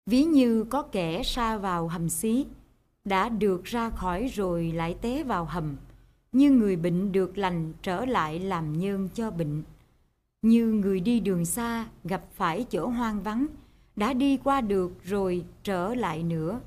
Ví như có kẻ sa vào hầm xí, đã được ra khỏi rồi lại té vào hầm, như người bệnh được lành trở lại làm nhơn cho bệnh. Như người đi đường xa gặp phải chỗ hoang vắng, đã đi qua được rồi trở lại nữa.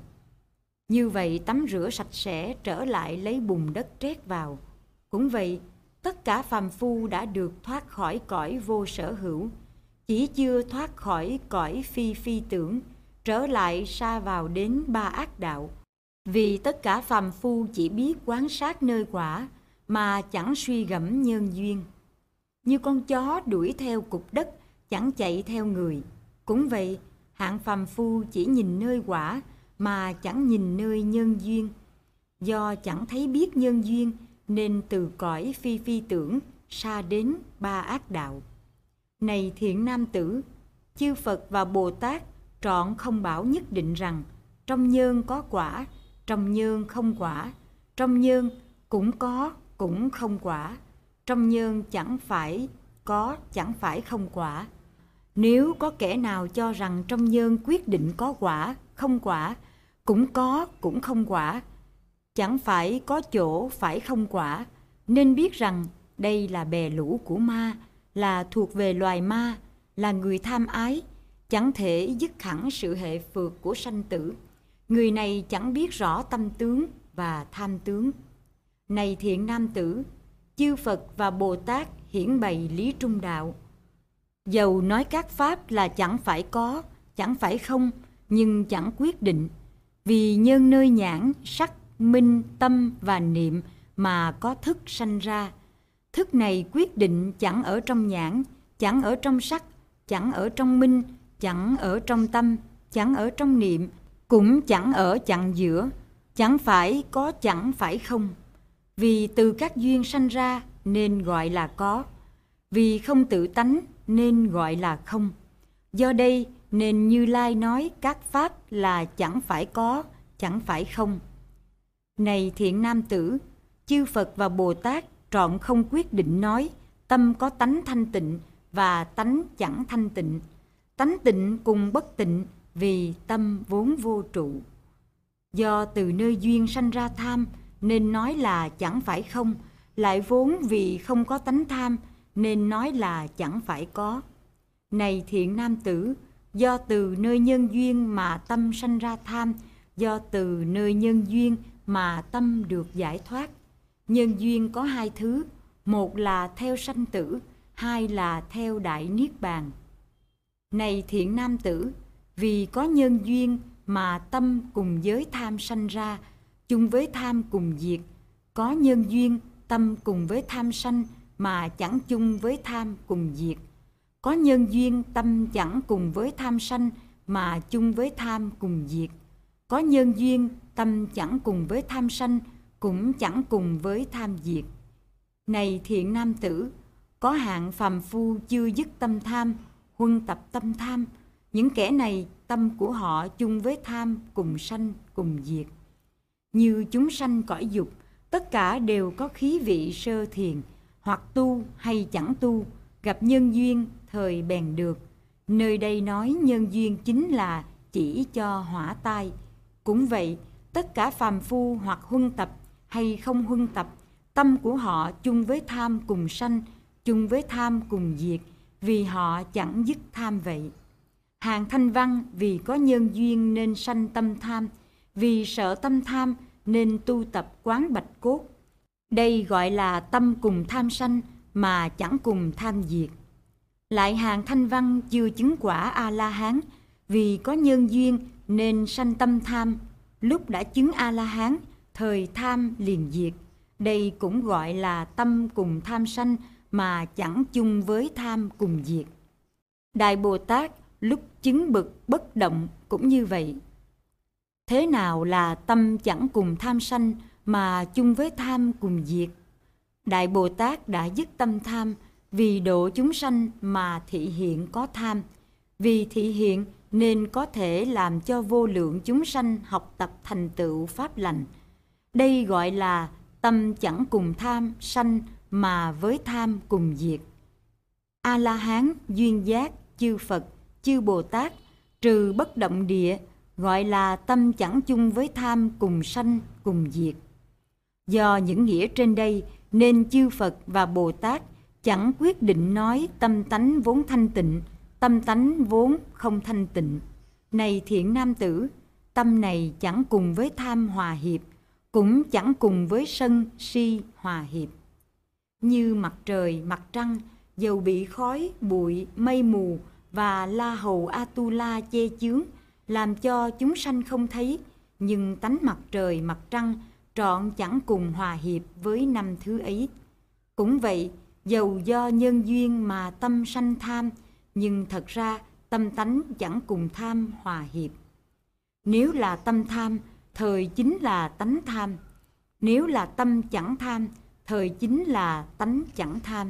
Như vậy tắm rửa sạch sẽ trở lại lấy bùn đất trét vào. Cũng vậy, tất cả phàm phu đã được thoát khỏi cõi vô sở hữu, chỉ chưa thoát khỏi cõi phi phi tưởng, trở lại sa vào đến ba ác đạo. Vì tất cả phàm phu chỉ biết quan sát nơi quả mà chẳng suy gẫm nhân duyên. Như con chó đuổi theo cục đất, chẳng chạy theo người. Cũng vậy, hạng phàm phu chỉ nhìn nơi quả mà chẳng nhìn nơi nhân duyên. Do chẳng thấy biết nhân duyên nên từ cõi phi phi tưởng sa đến ba ác đạo. Này thiện nam tử, chư Phật và Bồ Tát trọn không bảo nhất định rằng trong nhân có quả, trong nhân không quả, trong nhân cũng có cũng không quả, trong nhân chẳng phải có chẳng phải không quả. Nếu có kẻ nào cho rằng trong nhân quyết định có quả, không quả, cũng có cũng không quả, chẳng phải có chỗ phải không quả, nên biết rằng đây là bè lũ của ma, là thuộc về loài ma, là người tham ái, chẳng thể dứt hẳn sự hệ phược của sanh tử. Người này chẳng biết rõ tâm tướng và tham tướng. Này thiện nam tử, chư Phật và Bồ Tát hiển bày lý trung đạo. Dầu nói các pháp là chẳng phải có, chẳng phải không, nhưng chẳng quyết định. Vì nhân nơi nhãn, sắc, minh, tâm và niệm mà có thức sanh ra. Thức này quyết định chẳng ở trong nhãn, chẳng ở trong sắc, chẳng ở trong minh, chẳng ở trong tâm, chẳng ở trong niệm, cũng chẳng ở chặng giữa, chẳng phải có chẳng phải không. Vì từ các duyên sanh ra nên gọi là có, vì không tự tánh nên gọi là không. Do đây nên Như Lai nói các pháp là chẳng phải có, chẳng phải không. Này thiện nam tử, chư Phật và Bồ Tát trọn không quyết định nói tâm có tánh thanh tịnh và tánh chẳng thanh tịnh, tánh tịnh cùng bất tịnh, vì tâm vốn vô trụ. Do từ nơi duyên sanh ra tham nên nói là chẳng phải không, lại vốn vì không có tánh tham nên nói là chẳng phải có. Này thiện nam tử, do từ nơi nhân duyên mà tâm sanh ra tham, do từ nơi nhân duyên mà tâm được giải thoát. Nhân duyên có hai thứ, một là theo sanh tử, hai là theo đại niết bàn. Này thiện nam tử, vì có nhân duyên mà tâm cùng với tham sanh ra, chung với tham cùng diệt. Có nhân duyên tâm cùng với tham sanh mà chẳng chung với tham cùng diệt. Có nhân duyên tâm chẳng cùng với tham sanh mà chung với tham cùng diệt. Có nhân duyên tâm chẳng cùng với tham sanh cũng chẳng cùng với tham diệt. Này thiện nam tử, có hạng phàm phu chưa dứt tâm tham, huân tập tâm tham. Những kẻ này tâm của họ chung với tham cùng sanh cùng diệt. Như chúng sanh cõi dục, tất cả đều có khí vị sơ thiền, hoặc tu hay chẳng tu, gặp nhân duyên thời bèn được. Nơi đây nói nhân duyên chính là chỉ cho hỏa tai. Cũng vậy, tất cả phàm phu hoặc huân tập hay không huân tập, tâm của họ chung với tham cùng sanh, chung với tham cùng diệt, vì họ chẳng dứt tham vậy. Hàng thanh văn vì có nhân duyên nên sanh tâm tham, vì sợ tâm tham nên tu tập quán bạch cốt. Đây gọi là tâm cùng tham sanh mà chẳng cùng tham diệt. Lại hàng thanh văn chưa chứng quả A-la-hán, vì có nhân duyên nên sanh tâm tham, lúc đã chứng A-la-hán, thời tham liền diệt. Đây cũng gọi là tâm cùng tham sanh mà chẳng chung với tham cùng diệt. Đại Bồ Tát lúc chứng bực bất động cũng như vậy. Thế nào là tâm chẳng cùng tham sanh mà chung với tham cùng diệt? Đại Bồ Tát đã dứt tâm tham, vì độ chúng sanh mà thị hiện có tham. Vì thị hiện nên có thể làm cho vô lượng chúng sanh học tập thành tựu pháp lành. Đây gọi là tâm chẳng cùng tham sanh mà với tham cùng diệt. A-la-hán, duyên giác, chư Phật, chư Bồ Tát trừ bất động địa gọi là tâm chẳng chung với tham, cùng sanh cùng diệt. Do những nghĩa trên đây nên chư Phật và Bồ Tát chẳng quyết định nói tâm tánh vốn thanh tịnh, tâm tánh vốn không thanh tịnh. Này thiện nam tử, tâm này chẳng cùng với tham hòa hiệp, cũng chẳng cùng với sân si hòa hiệp. Như mặt trời, mặt trăng, dầu bị khói, bụi, mây mù và La Hầu Atula che chướng, làm cho chúng sanh không thấy, nhưng tánh mặt trời, mặt trăng trọn chẳng cùng hòa hiệp với năm thứ ấy. Cũng vậy, dầu do nhân duyên mà tâm sanh tham, nhưng thật ra tâm tánh chẳng cùng tham hòa hiệp. Nếu là tâm tham, thời chính là tánh tham. Nếu là tâm chẳng tham, thời chính là tánh chẳng tham.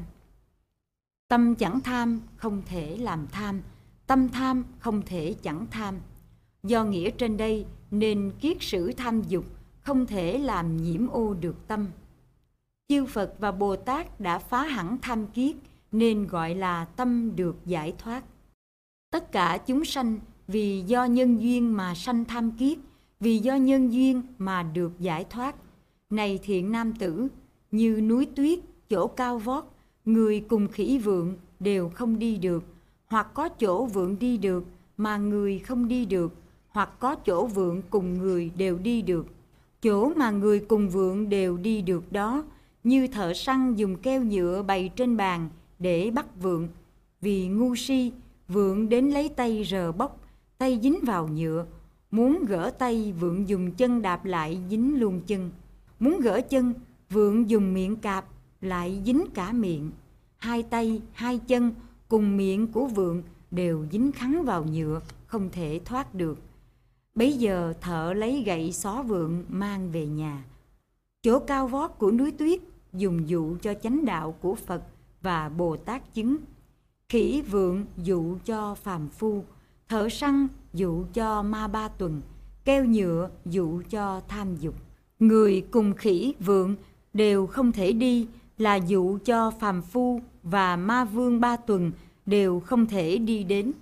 Tâm chẳng tham không thể làm tham, tâm tham không thể chẳng tham. Do nghĩa trên đây nên kiết sử tham dục không thể làm nhiễm ô được tâm. Chư Phật và Bồ Tát đã phá hẳn tham kiết nên gọi là tâm được giải thoát. Tất cả chúng sanh vì do nhân duyên mà sanh tham kiết, vì do nhân duyên mà được giải thoát. Này thiện nam tử, như núi tuyết, chỗ cao vót, người cùng khỉ vượn đều không đi được, hoặc có chỗ vượn đi được mà người không đi được, hoặc có chỗ vượn cùng người đều đi được. Chỗ mà người cùng vượn đều đi được đó, như thợ săn dùng keo nhựa bày trên bàn để bắt vượn. Vì ngu si, vượn đến lấy tay rờ bóc, tay dính vào nhựa. Muốn gỡ tay, vượn dùng chân đạp lại dính luôn chân. Muốn gỡ chân, vượn dùng miệng cạp lại dính cả miệng. Hai tay, hai chân cùng miệng của vượn đều dính khắn vào nhựa, không thể thoát được. Bấy giờ thợ lấy gậy xó vượn mang về nhà. Chỗ cao vót của núi tuyết dùng dụ cho chánh đạo của Phật và Bồ Tát chứng. Khỉ vượn dụ cho phàm phu, thợ săn dụ cho ma ba tuần, keo nhựa dụ cho tham dục. Người cùng khỉ vượn đều không thể đi là dụ cho phàm phu và ma vương ba tuần đều không thể đi đến.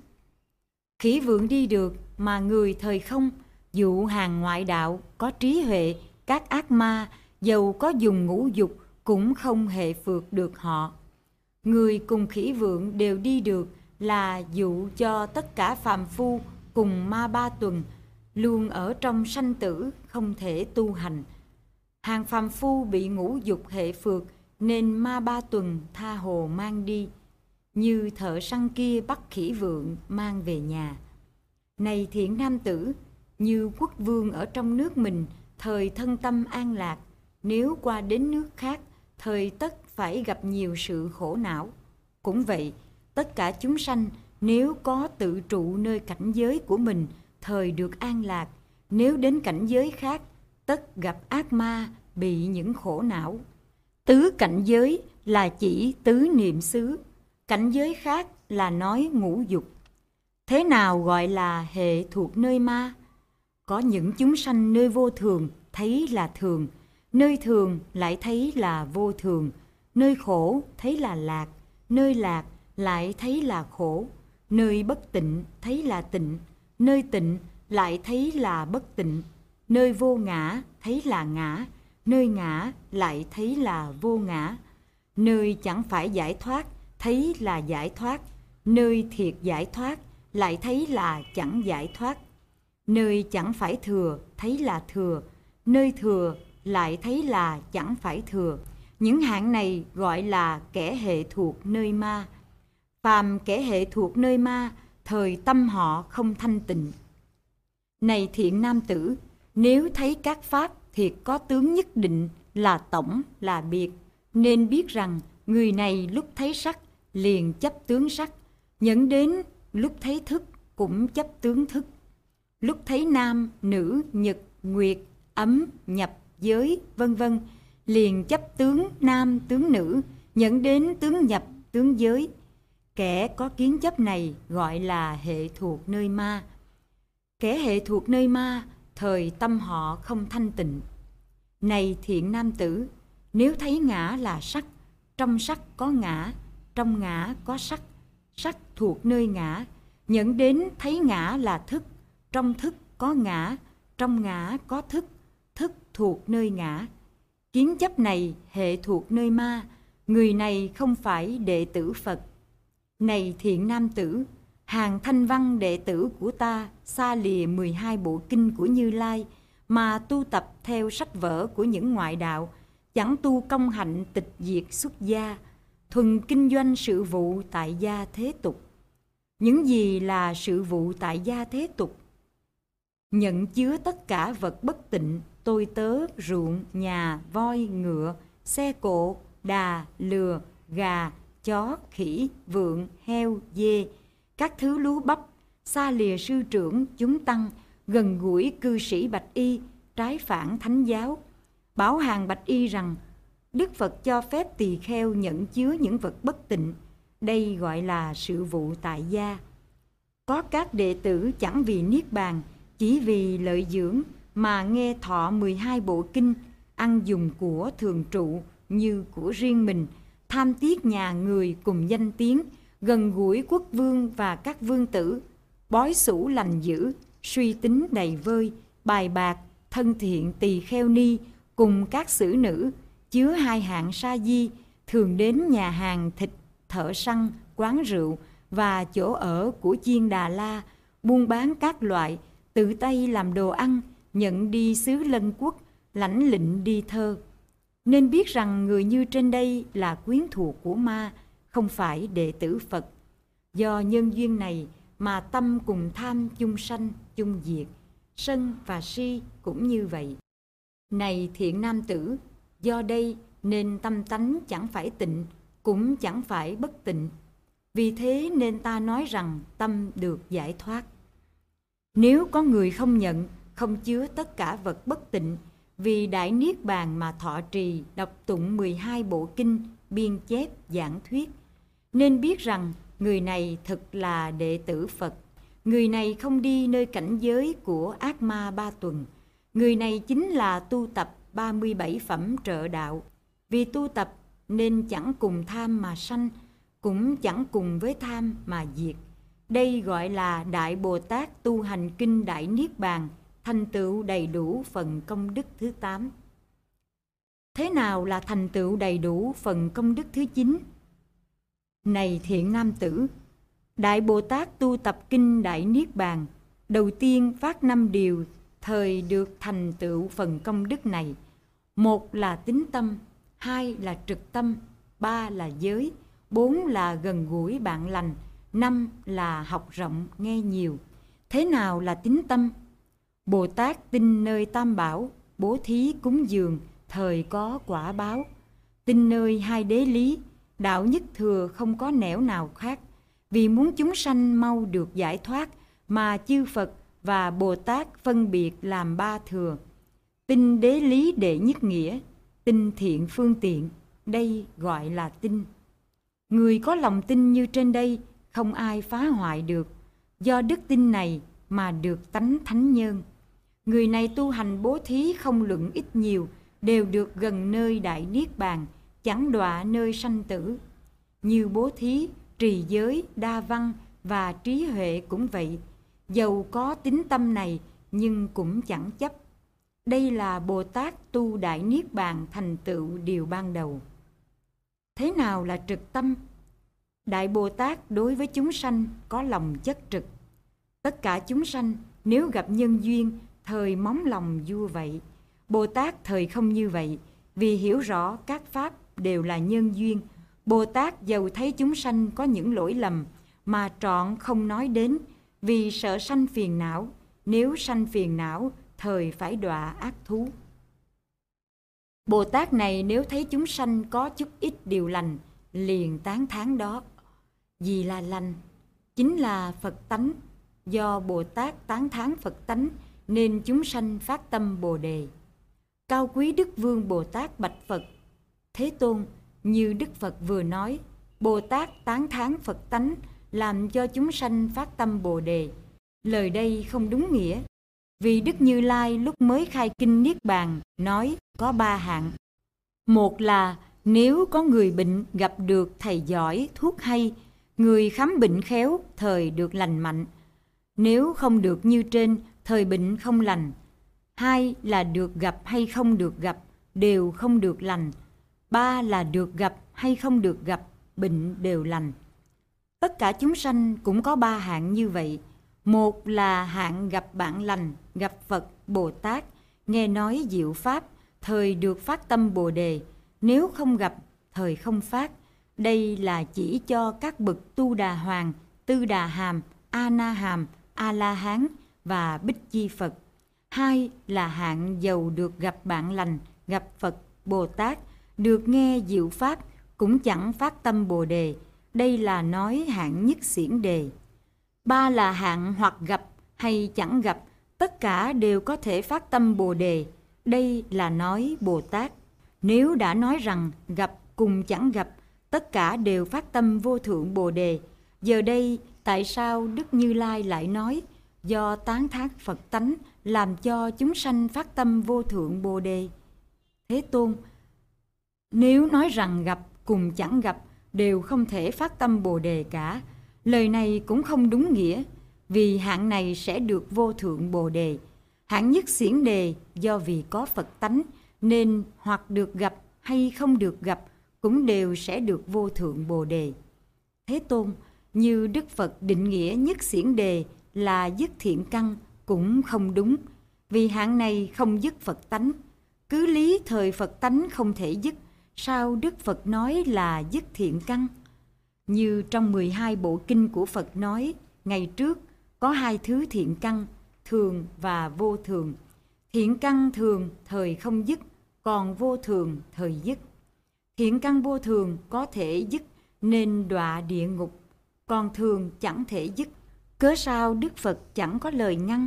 Khỉ vượn đi được mà người thời không, dụ hàng ngoại đạo có trí huệ, các ác ma dầu có dùng ngũ dục cũng không hề phượt được họ. Người cùng khỉ vượn đều đi được là dụ cho tất cả phàm phu cùng ma ba tuần luôn ở trong sanh tử không thể tu hành. Hàng phàm phu bị ngũ dục hệ phượt nên ma ba tuần tha hồ mang đi, như thợ săn kia bắt khỉ vượn mang về nhà. Này thiện nam tử, như quốc vương ở trong nước mình thời thân tâm an lạc, nếu qua đến nước khác thời tất phải gặp nhiều sự khổ não. Cũng vậy, tất cả chúng sanh nếu có tự trụ nơi cảnh giới của mình thời được an lạc, nếu đến cảnh giới khác tất gặp ác ma, bị những khổ não. Tứ cảnh giới là chỉ tứ niệm xứ, cảnh giới khác là nói ngũ dục. Thế nào gọi là hệ thuộc nơi ma? Có những chúng sanh nơi vô thường thấy là thường, nơi thường lại thấy là vô thường, nơi khổ thấy là lạc, nơi lạc lại thấy là khổ, nơi bất tịnh thấy là tịnh, nơi tịnh lại thấy là bất tịnh, nơi vô ngã thấy là ngã, nơi ngã lại thấy là vô ngã, nơi chẳng phải giải thoát thấy là giải thoát, nơi thiệt giải thoát lại thấy là chẳng giải thoát, nơi chẳng phải thừa thấy là thừa, nơi thừa lại thấy là chẳng phải thừa. Những hạng này gọi là kẻ hệ thuộc nơi ma. Phàm kẻ hệ thuộc nơi ma, thời tâm họ không thanh tịnh. Này thiện nam tử, nếu thấy các pháp thiệt có tướng nhất định là tổng là biệt, nên biết rằng người này lúc thấy sắc liền chấp tướng sắc, nhẫn đến lúc thấy thức cũng chấp tướng thức, lúc thấy nam, nữ, nhật, nguyệt, ấm, nhập, giới, vân vân, liền chấp tướng nam, tướng nữ, nhẫn đến tướng nhập, tướng giới. Kẻ có kiến chấp này gọi là hệ thuộc nơi ma. Kẻ hệ thuộc nơi ma, thời tâm họ không thanh tịnh. Này thiện nam tử, nếu thấy ngã là sắc, trong sắc có ngã, trong ngã có sắc, sắc thuộc nơi ngã, nhẫn đến thấy ngã là thức, trong thức có ngã, trong ngã có thức, thức thuộc nơi ngã. Kiến chấp này hệ thuộc nơi ma, người này không phải đệ tử Phật. Này thiện nam tử, hàng thanh văn đệ tử của ta xa lìa 12 bộ kinh của Như Lai mà tu tập theo sách vở của những ngoại đạo, chẳng tu công hạnh tịch diệt xuất gia, thuần kinh doanh sự vụ tại gia thế tục. Những gì là sự vụ tại gia thế tục? Nhận chứa tất cả vật bất tịnh, tôi tớ, ruộng, nhà, voi, ngựa, xe cộ, đà, lừa, gà, chó, khỉ, vượn, heo, dê, các thứ lúa bắp, xa lìa sư trưởng, chúng tăng, gần gũi cư sĩ Bạch Y, trái phản thánh giáo. Bảo hàng Bạch Y rằng, Đức Phật cho phép tỳ kheo nhận chứa những vật bất tịnh, đây gọi là sự vụ tại gia. Có các đệ tử chẳng vì niết bàn, chỉ vì lợi dưỡng mà nghe thọ 12 bộ kinh, ăn dùng của thường trụ như của riêng mình, tham tiếc nhà người cùng danh tiếng, gần gũi quốc vương và các vương tử, bói xủ lành dữ, suy tính đầy vơi, bài bạc, thân thiện tỳ kheo ni cùng các xử nữ, chứa 2 hạng sa di, thường đến nhà hàng thịt, thợ săn, quán rượu và chỗ ở của chiên Đà La, buôn bán các loại, tự tay làm đồ ăn, nhận đi xứ Lân Quốc, lãnh lịnh đi thơ. Nên biết rằng người như trên đây là quyến thuộc của ma, không phải đệ tử Phật. Do nhân duyên này mà tâm cùng tham chung sanh, chung diệt, sân và si cũng như vậy. Này thiện nam tử, do đây nên tâm tánh chẳng phải tịnh, cũng chẳng phải bất tịnh. Vì thế nên ta nói rằng tâm được giải thoát. Nếu có người không nhận, không chứa tất cả vật bất tịnh, vì đại niết bàn mà thọ trì, đọc tụng 12 bộ kinh, biên chép, giảng thuyết, nên biết rằng người này thực là đệ tử Phật. Người này không đi nơi cảnh giới của ác ma 3 tuần. Người này chính là tu tập 37 phẩm trợ đạo. Vì tu tập nên chẳng cùng tham mà sanh, cũng chẳng cùng với tham mà diệt. Đây gọi là Đại Bồ Tát tu hành kinh Đại Niết Bàn, thành tựu đầy đủ phần công đức thứ 8. Thế nào là thành tựu đầy đủ phần công đức thứ 9? Này thiện nam tử, Đại Bồ Tát tu tập kinh Đại Niết Bàn, đầu tiên phát 5 điều thời được thành tựu phần công đức này. 1 là tín tâm, 2 là trực tâm, 3 là giới, 4 là gần gũi bạn lành, 5 là học rộng nghe nhiều. Thế nào là tín tâm? Bồ Tát tin nơi Tam Bảo, bố thí cúng dường, thời có quả báo. Tin nơi 2 đế lý, đạo nhất thừa không có nẻo nào khác. Vì muốn chúng sanh mau được giải thoát mà chư Phật và Bồ Tát phân biệt làm 3 thừa. Tin đế lý đệ nhất nghĩa, tin thiện phương tiện, đây gọi là tin. Người có lòng tin như trên đây, không ai phá hoại được. Do đức tin này mà được tánh thánh nhân. Người này tu hành bố thí không luận ít nhiều, đều được gần nơi Đại Niết Bàn, chẳng đọa nơi sanh tử. Như bố thí, trì giới, đa văn và trí huệ cũng vậy. Dầu có tín tâm này nhưng cũng chẳng chấp. Đây là Bồ Tát tu Đại Niết Bàn thành tựu điều ban đầu. Thế nào là trực tâm? Đại Bồ Tát đối với chúng sanh có lòng chất trực. Tất cả chúng sanh nếu gặp nhân duyên, thời móng lòng vua vậy. Bồ Tát thời không như vậy, vì hiểu rõ các pháp đều là nhân duyên. Bồ Tát dầu thấy chúng sanh có những lỗi lầm mà trọn không nói đến, vì sợ sanh phiền não. Nếu sanh phiền não, thời phải đọa ác thú. Bồ Tát này nếu thấy chúng sanh có chút ít điều lành, liền tán thán đó. Vì là lành, chính là Phật tánh. Do Bồ Tát tán thán Phật tánh, nên chúng sanh phát tâm Bồ Đề. Cao quý Đức Vương Bồ Tát bạch Phật: Thế Tôn, như Đức Phật vừa nói, Bồ Tát tán thán Phật tánh, làm cho chúng sanh phát tâm Bồ Đề. Lời đây không đúng nghĩa. Vì Đức Như Lai lúc mới khai kinh Niết Bàn nói có 3 hạng. 1 là nếu có người bệnh gặp được thầy giỏi, thuốc hay, người khám bệnh khéo, thời được lành mạnh. Nếu không được như trên, thời bệnh không lành. 2 là được gặp hay không được gặp, đều không được lành. 3 là được gặp hay không được gặp, bệnh đều lành. Tất cả chúng sanh cũng có 3 hạng như vậy. Một là hạng gặp bạn lành, gặp Phật, Bồ Tát, nghe nói diệu pháp, thời được phát tâm Bồ Đề. Nếu không gặp, thời không phát. Đây là chỉ cho các bậc Tu Đà Hoàng, Tư Đà Hàm, A Na Hàm, A La Hán và Bích Chi Phật. 2 là hạng giàu được gặp bạn lành, gặp Phật, Bồ Tát, được nghe diệu pháp, cũng chẳng phát tâm Bồ Đề. Đây là nói hạng nhất xiển đề. 3 là hạng hoặc gặp hay chẳng gặp, tất cả đều có thể phát tâm Bồ Đề. Đây là nói Bồ Tát. Nếu đã nói rằng gặp cùng chẳng gặp, tất cả đều phát tâm vô thượng Bồ Đề, giờ đây tại sao Đức Như Lai lại nói do tán thán Phật tánh làm cho chúng sanh phát tâm vô thượng Bồ Đề? Thế Tôn, nếu nói rằng gặp cùng chẳng gặp đều không thể phát tâm Bồ Đề cả, lời này cũng không đúng nghĩa, vì hạng này sẽ được vô thượng Bồ Đề. Hạng nhất xiển đề do vì có Phật tánh nên hoặc được gặp hay không được gặp cũng đều sẽ được vô thượng Bồ Đề. Thế Tôn, như Đức Phật định nghĩa nhất xiển đề là dứt thiện căn cũng không đúng, vì hạng này không dứt Phật tánh. Cứ lý thời Phật tánh không thể dứt, sao Đức Phật nói là dứt thiện căn? Như trong 12 bộ kinh của Phật nói, ngày trước có 2 thứ thiện căn, thường và vô thường. Thiện căn thường thời không dứt, còn vô thường thời dứt. Thiện căn vô thường có thể dứt nên đọa địa ngục, còn thường chẳng thể dứt. Cớ sao Đức Phật chẳng có lời ngăn?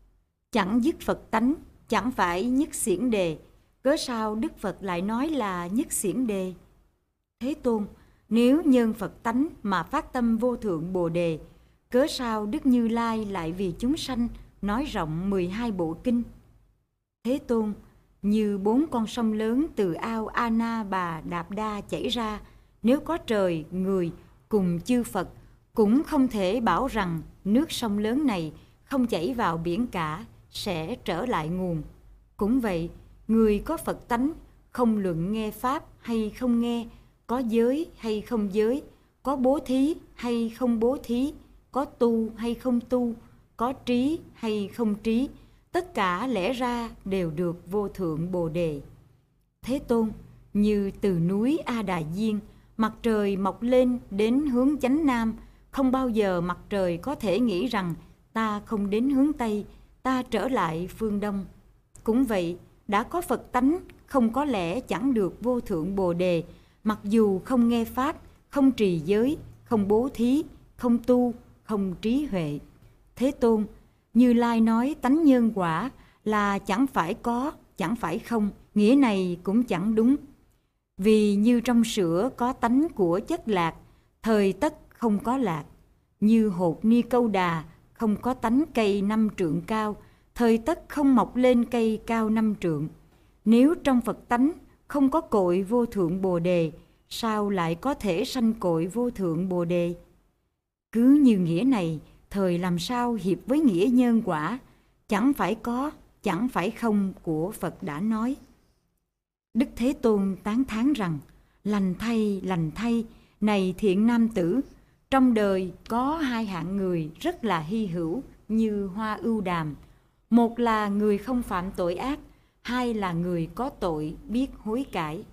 Chẳng dứt Phật tánh, chẳng phải nhất xiển đề. Cớ sao Đức Phật lại nói là nhất xiển đề? Thế Tôn, nếu nhân Phật tánh mà phát tâm vô thượng Bồ Đề, cớ sao Đức Như Lai lại vì chúng sanh nói rộng 12 bộ kinh? Thế Tôn, như 4 con sông lớn từ ao A Na Bà Đạp Đa chảy ra, nếu có trời, người cùng chư Phật cũng không thể bảo rằng nước sông lớn này không chảy vào biển cả, sẽ trở lại nguồn. Cũng vậy, người có Phật tánh, không luận nghe Pháp hay không nghe, có giới hay không giới, có bố thí hay không bố thí, có tu hay không tu, có trí hay không trí, tất cả lẽ ra đều được vô thượng Bồ Đề. Thế Tôn, như từ núi A Đà Diên, mặt trời mọc lên đến hướng chánh nam, không bao giờ mặt trời có thể nghĩ rằng ta không đến hướng Tây, ta trở lại phương Đông. Cũng vậy, đã có Phật tánh, không có lẽ chẳng được vô thượng Bồ Đề, mặc dù không nghe Pháp, không trì giới, không bố thí, không tu, không trí huệ. Thế Tôn, Như Lai nói tánh nhân quả là chẳng phải có, chẳng phải không, nghĩa này cũng chẳng đúng. Vì như trong sữa có tánh của chất lạc, thời tất không có lạc. Như hột ni câu đà, không có tánh cây 5 trượng cao, thời tất không mọc lên cây cao 5 trượng. Nếu trong Phật tánh không có cội vô thượng Bồ Đề, sao lại có thể sanh cội vô thượng Bồ Đề? Cứ như nghĩa này, thời làm sao hiệp với nghĩa nhân quả, chẳng phải có, chẳng phải không của Phật đã nói. Đức Thế Tôn tán thán rằng, lành thay, này thiện nam tử, trong đời có 2 hạng người rất là hy hữu như hoa ưu đàm. Một là người không phạm tội ác, 2 là người có tội biết hối cải.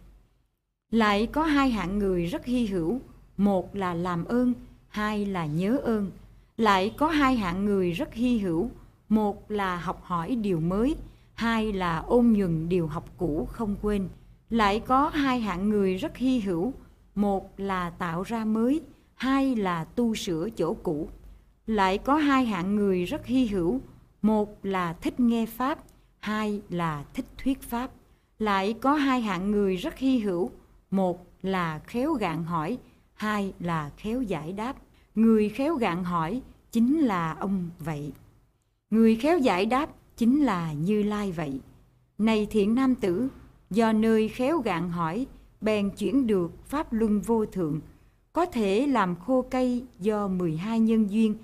Lại có 2 hạng người rất hy hữu, một là làm ơn, 2 là nhớ ơn. Lại có 2 hạng người rất hy hữu, một là học hỏi điều mới, 2 là ôn nhuần điều học cũ không quên. Lại có 2 hạng người rất hy hữu, một là tạo ra mới, 2 là tu sửa chỗ cũ. Lại có 2 hạng người rất hy hữu, một là thích nghe Pháp, 2 là thích thuyết Pháp. Lại có 2 hạng người rất hy hữu, một là khéo gạn hỏi, 2 là khéo giải đáp. Người khéo gạn hỏi chính là ông vậy. Người khéo giải đáp chính là Như Lai vậy. Này thiện nam tử, do nơi khéo gạn hỏi, bèn chuyển được Pháp luân vô thượng, có thể làm khô cây do 12 nhân duyên,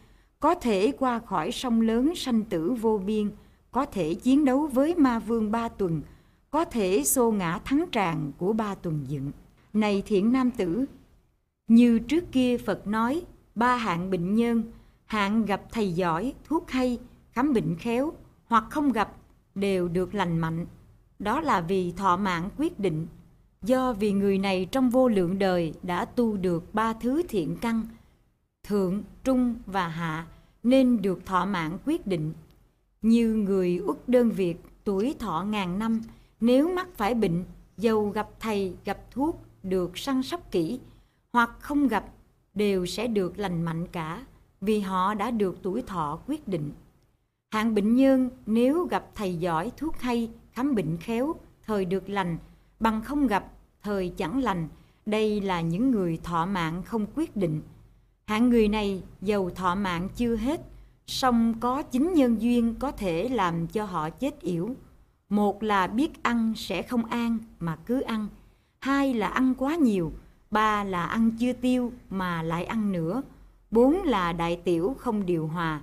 có thể qua khỏi sông lớn sanh tử vô biên, có thể chiến đấu với ma vương Ba Tuần, có thể xô ngã thắng tràng của Ba Tuần Dựng. Này thiện nam tử, như trước kia Phật nói, 3 hạng bệnh nhân: hạng gặp thầy giỏi, thuốc hay, khám bệnh khéo, hoặc không gặp, đều được lành mạnh. Đó là vì thọ mạng quyết định. Do vì người này trong vô lượng đời đã tu được 3 thứ thiện căn, thượng, trung và hạ, nên được thọ mạng quyết định. Như người Uất Đơn Việt tuổi thọ ngàn năm, nếu mắc phải bệnh, dầu gặp thầy gặp thuốc được săn sóc kỹ, hoặc không gặp, đều sẽ được lành mạnh cả, vì họ đã được tuổi thọ quyết định. Hạng bệnh nhân nếu gặp thầy giỏi, thuốc hay, khám bệnh khéo, thời được lành, bằng không gặp, thời chẳng lành. Đây là những người thọ mạng không quyết định. Hạng người này dầu thọ mạng chưa hết, song có 9 nhân duyên có thể làm cho họ chết yểu. Một là biết ăn sẽ không an mà cứ ăn, 2 là ăn quá nhiều, 3 là ăn chưa tiêu mà lại ăn nữa, 4 là đại tiểu không điều hòa,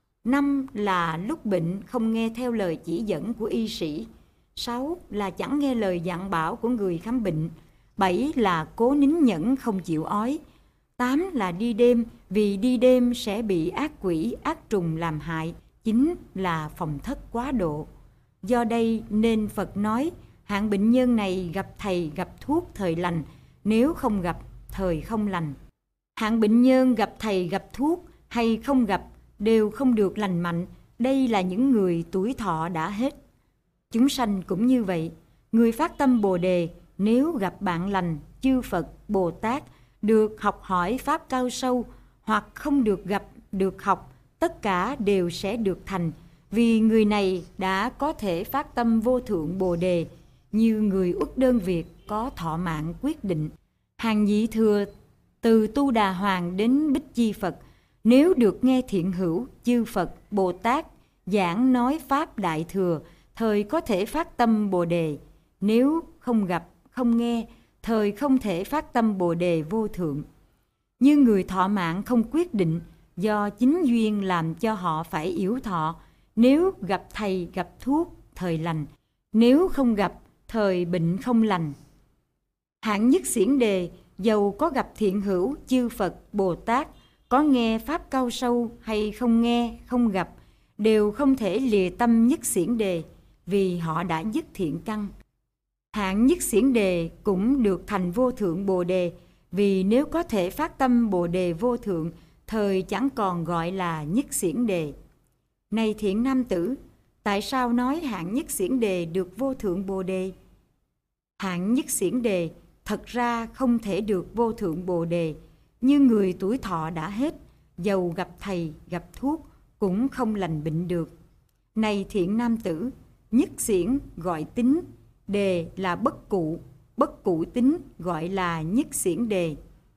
5 là lúc bệnh không nghe theo lời chỉ dẫn của y sĩ, 6 là chẳng nghe lời dặn bảo của người khám bệnh, 7 là cố nín nhẫn không chịu ói, 8 là đi đêm vì đi đêm sẽ bị ác quỷ ác trùng làm hại, 9 là phòng thất quá độ. Do đây nên Phật nói hạng bệnh nhân này gặp thầy gặp thuốc thời lành, nếu không gặp thời không lành. Hạng bệnh nhân gặp thầy gặp thuốc hay không gặp đều không được lành mạnh. Đây là những người tuổi thọ đã hết. Chúng sanh cũng như vậy. Người phát tâm Bồ Đề nếu gặp bạn lành, chư Phật, Bồ Tát, được học hỏi pháp cao sâu, hoặc không được gặp, được học, tất cả đều sẽ được thành, vì người này đã có thể phát tâm vô thượng Bồ Đề, như người Uất Đơn Việt có thọ mạng quyết định. Hàng vị thừa từ Tu Đà Hoàng đến Bích Chi Phật, nếu được nghe thiện hữu, chư Phật, Bồ Tát giảng nói pháp đại thừa, thời có thể phát tâm Bồ Đề. Nếu không gặp, không nghe, thời không thể phát tâm Bồ Đề vô thượng. Như người thọ mạng không quyết định, do chính duyên làm cho họ phải yểu thọ. Nếu gặp thầy gặp thuốc, thời lành, nếu không gặp, thời bệnh không lành. Hạng nhất xiển đề, dầu có gặp thiện hữu, chư Phật, Bồ Tát, có nghe pháp cao sâu hay không nghe, không gặp, đều không thể lìa tâm nhất xiển đề, vì họ đã dứt thiện căn. Hạng nhất xiển đề cũng được thành vô thượng Bồ Đề, vì nếu có thể phát tâm Bồ Đề vô thượng, thời chẳng còn gọi là nhất xiển đề. Này thiện nam tử, tại sao nói hạng nhất xiển đề được vô thượng Bồ Đề? Hạng nhất xiển đề thật ra không thể được vô thượng Bồ Đề, như người tuổi thọ đã hết, dầu gặp thầy, gặp thuốc, cũng không lành bệnh được. Này thiện nam tử, nhất xiển gọi tính, đề là bất cụ tính gọi là nhất xiển đề.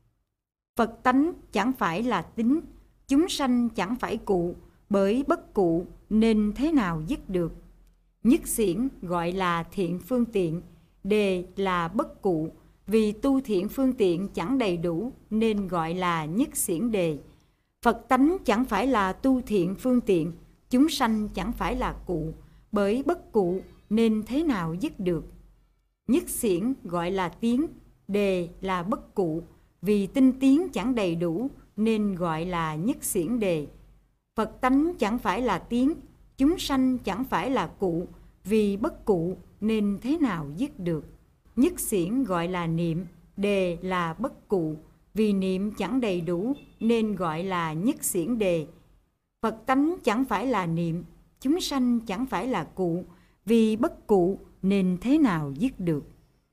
Phật tánh chẳng phải là tính, chúng sanh chẳng phải cụ, bởi bất cụ nên thế nào dứt được. Nhất xiển gọi là thiện phương tiện, đề là bất cụ, vì tu thiện phương tiện chẳng đầy đủ nên gọi là nhất xiển đề. Phật tánh chẳng phải là tu thiện phương tiện, chúng sanh chẳng phải là cụ, bởi bất cụ nên thế nào dứt được. Nhất xiển gọi là tiến, đề là bất cụ, vì tinh tiến chẳng đầy đủ nên gọi là nhất xiển đề. Phật tánh chẳng phải là tiến, chúng sanh chẳng phải là cụ, vì bất cụ nên thế nào dứt được. Nhất xiển gọi là niệm, đề là bất cụ, vì niệm chẳng đầy đủ nên gọi là nhất xiển đề. Phật tánh chẳng phải là niệm, chúng sanh chẳng phải là cụ, vì bất cụ nên thế nào dứt được.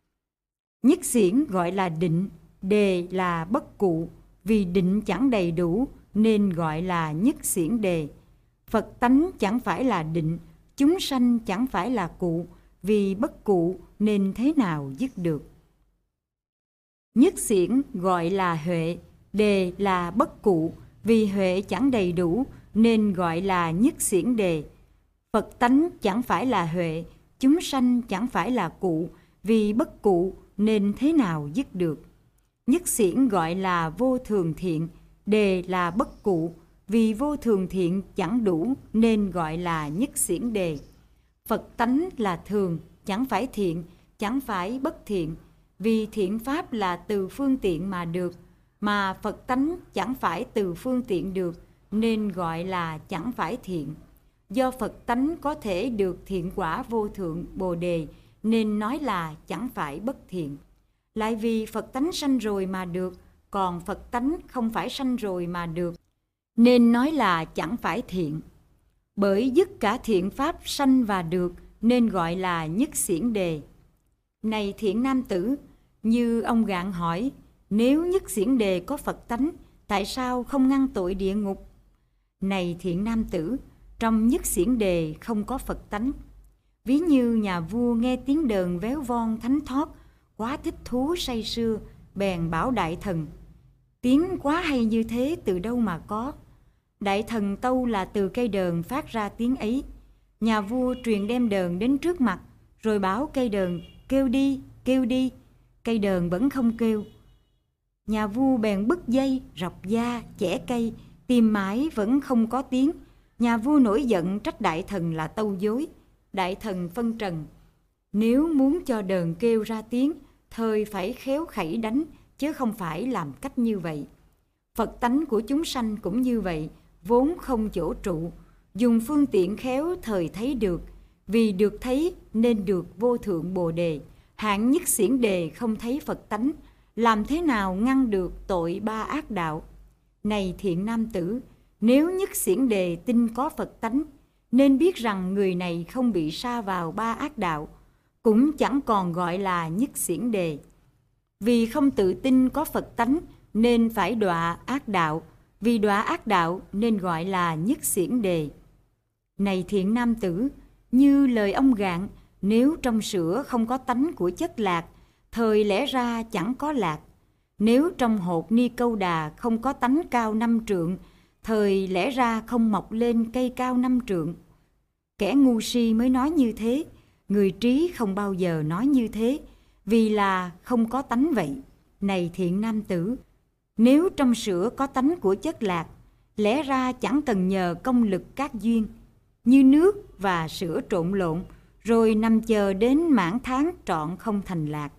Nhất xiển gọi là định, đề là bất cụ, vì định chẳng đầy đủ nên gọi là nhất xiển đề. Phật tánh chẳng phải là định, chúng sanh chẳng phải là cụ, vì bất cụ nên thế nào dứt được. Nhất xiển gọi là huệ, đề là bất cụ, vì huệ chẳng đầy đủ nên gọi là nhất xiển đề. Phật tánh chẳng phải là huệ, chúng sanh chẳng phải là cụ, vì bất cụ nên thế nào dứt được. Nhất xiển gọi là vô thường thiện, đề là bất cụ, Vì vô thường thiện chẳng đủ nên gọi là nhất xiển đề. Phật tánh là thường, chẳng phải thiện, chẳng phải bất thiện. Vì thiện pháp là từ phương tiện mà được, mà Phật tánh chẳng phải từ phương tiện được nên gọi là chẳng phải thiện. Do Phật tánh có thể được thiện quả vô thượng Bồ đề nên nói là chẳng phải bất thiện. Lại vì Phật tánh sanh rồi mà được, còn Phật tánh không phải sanh rồi mà được nên nói là chẳng phải thiện. Bởi dứt cả thiện pháp sanh và được nên gọi là nhất xiển đề. Này thiện nam tử, như ông Gạn hỏi, nếu nhất xiển đề có Phật tánh, tại sao không ngăn tội địa ngục? Này thiện nam tử, trong nhất xiển đề không có Phật tánh. Ví như nhà vua nghe tiếng đờn véo von thánh thót, quá thích thú say sưa, bèn bảo đại thần, tiếng quá hay như thế từ đâu mà có? Đại thần tâu là từ cây đờn phát ra tiếng ấy. Nhà vua truyền đem đờn đến trước mặt, rồi bảo cây đờn kêu đi, kêu đi. Cây đờn vẫn không kêu. Nhà vua bèn bứt dây, rọc da, chẻ cây, tìm mãi vẫn không có tiếng. Nhà vua nổi giận trách đại thần là tâu dối. Đại thần phân trần, nếu muốn cho đờn kêu ra tiếng, thời phải khéo khẩy đánh, chứ không phải làm cách như vậy. Phật tánh của chúng sanh cũng như vậy, vốn không chỗ trụ, dùng phương tiện khéo thời thấy được. Vì được thấy nên được vô thượng Bồ đề. Hạng nhất xiển đề không thấy Phật tánh, làm thế nào ngăn được tội ba ác đạo? Này thiện nam tử, nếu nhất xiển đề tin có Phật tánh, nên biết rằng người này không bị sa vào ba ác đạo, cũng chẳng còn gọi là nhất xiển đề. Vì không tự tin có Phật tánh nên phải đọa ác đạo, vì đọa ác đạo nên gọi là nhất xiển đề. Này thiện nam tử, như lời ông Gạn, nếu trong sữa không có tánh của chất lạc, thời lẽ ra chẳng có lạc. Nếu trong hột ni câu đà không có tánh cao 5 trượng, thời lẽ ra không mọc lên cây cao 5 trượng. Kẻ ngu si mới nói như thế, người trí không bao giờ nói như thế, vì là không có tánh vậy. Này thiện nam tử, nếu trong sữa có tánh của chất lạc, lẽ ra chẳng cần nhờ công lực các duyên, như nước và sữa trộn lộn, rồi nằm chờ đến mãn tháng trọn không thành lạc.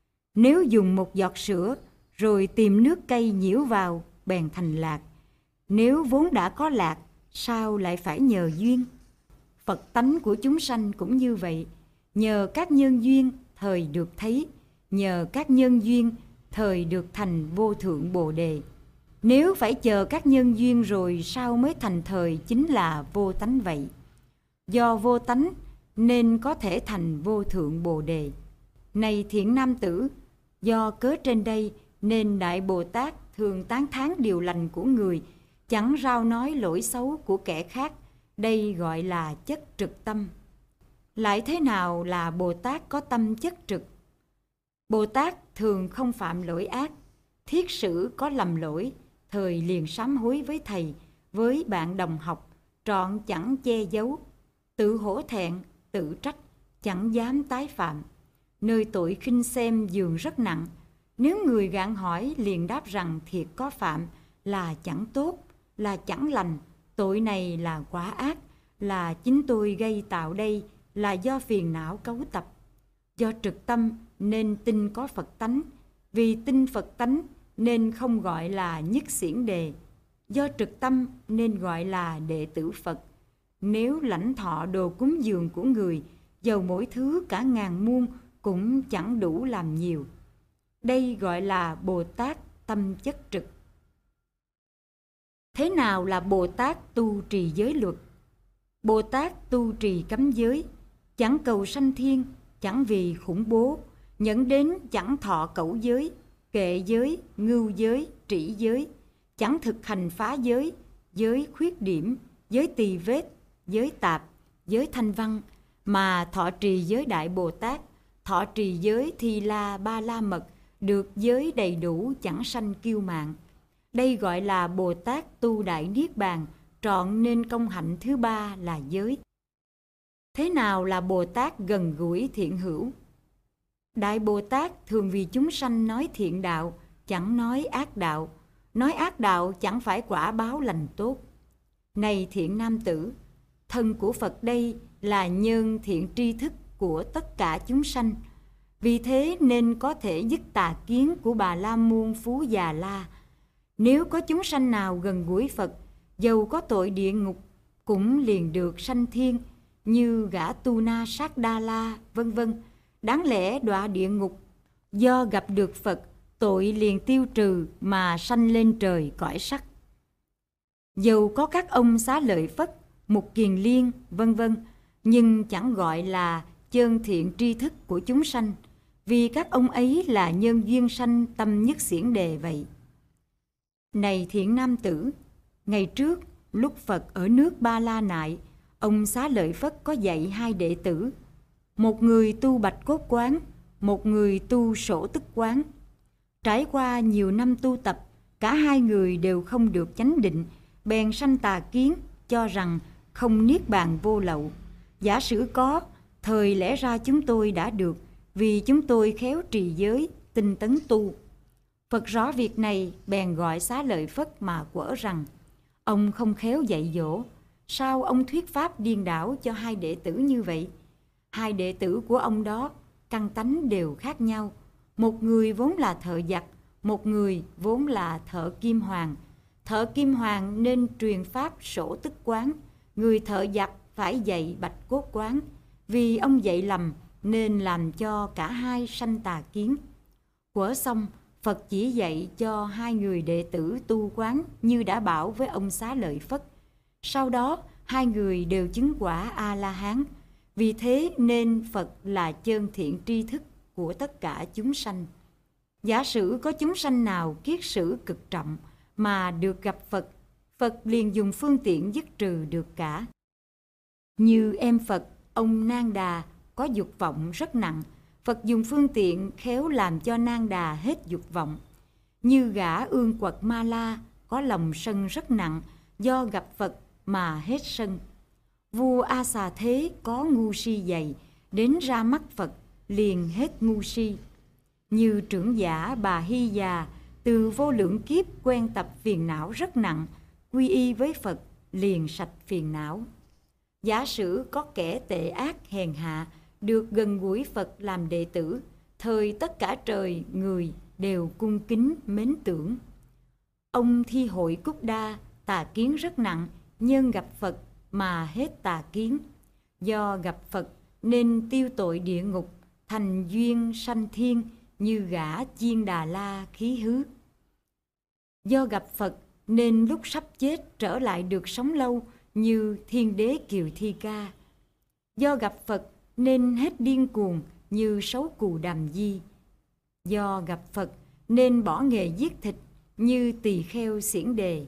Nếu dùng một giọt sữa, rồi tìm nước cây nhiễu vào, bèn thành lạc. Nếu vốn đã có lạc, sao lại phải nhờ duyên? Phật tánh của chúng sanh cũng như vậy, nhờ các nhân duyên thời được thấy, nhờ các nhân duyên thời được thành vô thượng Bồ đề. Nếu phải chờ các nhân duyên rồi sao mới thành thời chính là vô tánh vậy. Do vô tánh nên có thể thành vô thượng Bồ đề. Này thiện nam tử, do cớ trên đây nên Đại Bồ Tát thường tán thán điều lành của người, chẳng rao nói lỗi xấu của kẻ khác. Đây gọi là chất trực tâm. Lại thế nào là Bồ Tát có tâm chất trực? Bồ Tát thường không phạm lỗi ác, thiết sử có lầm lỗi, thời liền sám hối với thầy, với bạn đồng học, trọn chẳng che giấu, tự hổ thẹn, tự trách, chẳng dám tái phạm. Nơi tội khinh xem dường rất nặng, nếu người gạn hỏi liền đáp rằng thiệt có phạm, là chẳng tốt, là chẳng lành, tội này là quá ác, là chính tôi gây tạo đây, là do phiền não cấu tập. Do trực tâm nên tin có Phật tánh, vì tin Phật tánh nên không gọi là nhất xiển đề. Do trực tâm nên gọi là đệ tử Phật. Nếu lãnh thọ đồ cúng dường của người, dầu mỗi thứ cả ngàn muôn cũng chẳng đủ làm nhiều. Đây gọi là Bồ Tát tâm chất trực. Thế nào là Bồ Tát tu trì giới luật? Bồ Tát tu trì cấm giới, chẳng cầu sanh thiên, chẳng vì khủng bố, nhẫn đến chẳng thọ cẩu giới, kệ giới, ngưu giới, trĩ giới, chẳng thực hành phá giới, giới khuyết điểm, giới tỳ vết, giới tạp, giới thanh văn, mà thọ trì giới Đại Bồ Tát, thọ trì giới Thi La Ba La Mật, được giới đầy đủ chẳng sanh kiêu mạn. Đây gọi là Bồ Tát tu đại niết bàn, trọn nên công hạnh thứ ba là giới. Thế nào là Bồ Tát gần gũi thiện hữu? Đại Bồ Tát thường vì chúng sanh nói thiện đạo, chẳng nói ác đạo. Nói ác đạo chẳng phải quả báo lành tốt. Này thiện nam tử, thân của Phật đây là nhân thiện tri thức của tất cả chúng sanh. Vì thế nên có thể dứt tà kiến của Bà La Môn Phú Già La. Nếu có chúng sanh nào gần gũi Phật, dầu có tội địa ngục, cũng liền được sanh thiên, như gã Tu Na Sát Đa La, vân vân. Đáng lẽ đọa địa ngục, do gặp được Phật, tội liền tiêu trừ mà sanh lên trời cõi sắc. Dầu có các ông Xá Lợi Phất, Mục Kiền Liên, vân vân, nhưng chẳng gọi là chân thiện tri thức của chúng sanh, vì các ông ấy là nhân duyên sanh tâm nhất xiển đề vậy. Này thiện nam tử, ngày trước lúc Phật ở nước Ba La Nại, ông Xá Lợi Phất có dạy hai đệ tử, một người tu Bạch Cốt Quán, một người tu Sổ Tức Quán. Trải qua nhiều năm tu tập, cả hai người đều không được chánh định, bèn sanh tà kiến, cho rằng không niết bàn vô lậu. Giả sử có, thời lẽ ra chúng tôi đã được, vì chúng tôi khéo trì giới, tinh tấn tu. Phật rõ việc này, bèn gọi Xá Lợi Phất mà quở rằng, ông không khéo dạy dỗ, sao ông thuyết pháp điên đảo cho hai đệ tử như vậy? Hai đệ tử của ông đó, căn tánh đều khác nhau. Một người vốn là thợ giặt, một người vốn là thợ kim hoàn. Thợ kim hoàn nên truyền pháp Sổ Tức Quán, người thợ giặt phải dạy Bạch Cốt Quán. Vì ông dạy lầm nên làm cho cả hai sanh tà kiến. Quở xong, Phật chỉ dạy cho hai người đệ tử tu quán như đã bảo với ông Xá Lợi Phất. Sau đó, hai người đều chứng quả A-la-hán. Vì thế nên Phật là chân thiện tri thức của tất cả chúng sanh. Giả sử có chúng sanh nào kiết sử cực trọng mà được gặp Phật, Phật liền dùng phương tiện dứt trừ được cả. Như em Phật, ông Nang Đà có dục vọng rất nặng, Phật dùng phương tiện khéo làm cho Nang Đà hết dục vọng. Như gã Ương Quật Ma La có lòng sân rất nặng, do gặp Phật mà hết sân. Vua A Xà Thế có ngu si dày, đến ra mắt Phật liền hết ngu si. Như trưởng giả Bà Hy Già từ vô lượng kiếp quen tập phiền não rất nặng, quy y với Phật liền sạch phiền não. Giả sử có kẻ tệ ác hèn hạ được gần gũi Phật làm đệ tử, thời tất cả trời người đều cung kính mến tưởng. Ông Thi Hội Cúc Đa tà kiến rất nặng, nhân gặp Phật mà hết tà kiến. Do gặp Phật nên tiêu tội địa ngục, thành duyên sanh thiên, như gã Chiên Đà La Khí Hứ. Do gặp Phật nên lúc sắp chết trở lại được sống lâu, như Thiên Đế Kiều Thi Ca. Do gặp Phật nên hết điên cuồng, như Sấu Cù Đàm Di. Do gặp Phật nên bỏ nghề giết thịt, như Tỳ Kheo Xiển Đề.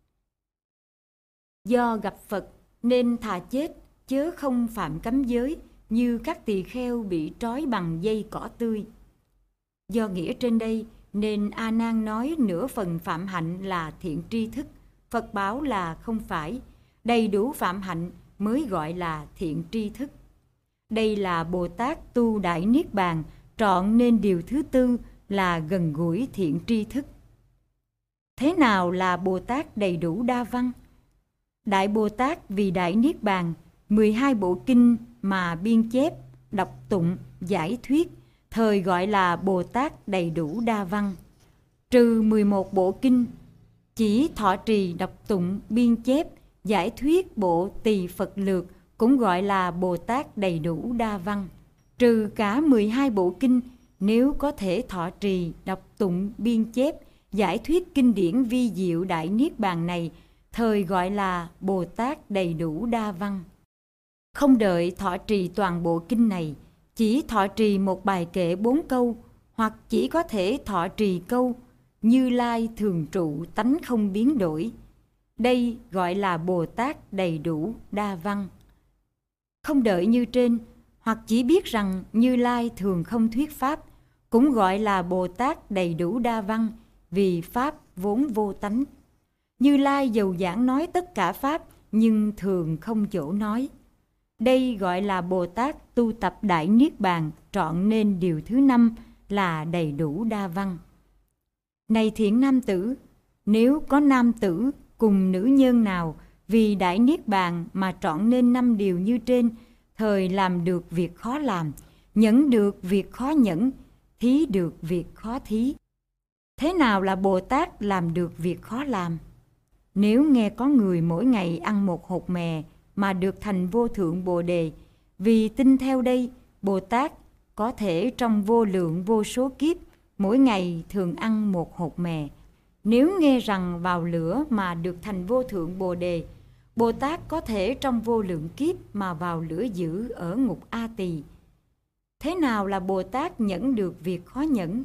Do gặp Phật nên thà chết chớ không phạm cấm giới, như các tỳ kheo bị trói bằng dây cỏ tươi. Do nghĩa trên đây nên A Nan nói nửa phần phạm hạnh là thiện tri thức, Phật bảo là không phải, đầy đủ phạm hạnh mới gọi là thiện tri thức. Đây là Bồ Tát tu đại niết bàn, trọn nên điều thứ tư là gần gũi thiện tri thức. Thế nào là Bồ Tát đầy đủ đa văn? Đại Bồ Tát vì đại niết bàn, 12 bộ kinh mà biên chép, đọc tụng, giải thuyết, thời gọi là Bồ Tát đầy đủ đa văn. Trừ 11 bộ kinh, chỉ thọ trì đọc tụng, biên chép, giải thuyết bộ Tỳ Phật Lược cũng gọi là Bồ Tát đầy đủ đa văn. Trừ cả 12 bộ kinh, nếu có thể thọ trì, đọc tụng, biên chép, giải thuyết kinh điển vi diệu đại niết bàn này, thời gọi là Bồ Tát đầy đủ đa văn. Không đợi thọ trì toàn bộ kinh này, chỉ thọ trì một bài kệ 4 câu, hoặc chỉ có thể thọ trì câu Như Lai thường trụ tánh không biến đổi. Đây gọi là Bồ Tát đầy đủ đa văn. Không đợi như trên, hoặc chỉ biết rằng Như Lai thường không thuyết pháp, cũng gọi là Bồ Tát đầy đủ đa văn, vì pháp vốn vô tánh. Như Lai dầu giảng nói tất cả pháp, nhưng thường không chỗ nói. Đây gọi là Bồ Tát tu tập đại niết bàn, trọn nên điều thứ 5 là đầy đủ đa văn. Này thiện nam tử, nếu có nam tử cùng nữ nhân nào Vì Đại Niết Bàn mà trọn nên 5 điều như trên, thời làm được việc khó làm, nhẫn được việc khó nhẫn, thí được việc khó thí. Thế nào là Bồ Tát làm được việc khó làm? Nếu nghe có người mỗi ngày ăn một hột mè mà được thành vô thượng Bồ Đề, vì tin theo đây, Bồ Tát có thể trong vô lượng vô số kiếp mỗi ngày thường ăn một hột mè. Nếu nghe rằng vào lửa mà được thành vô thượng Bồ Đề, Bồ Tát có thể trong vô lượng kiếp mà vào lửa dữ ở ngục A Tỳ. Thế nào là Bồ Tát nhẫn được việc khó nhẫn?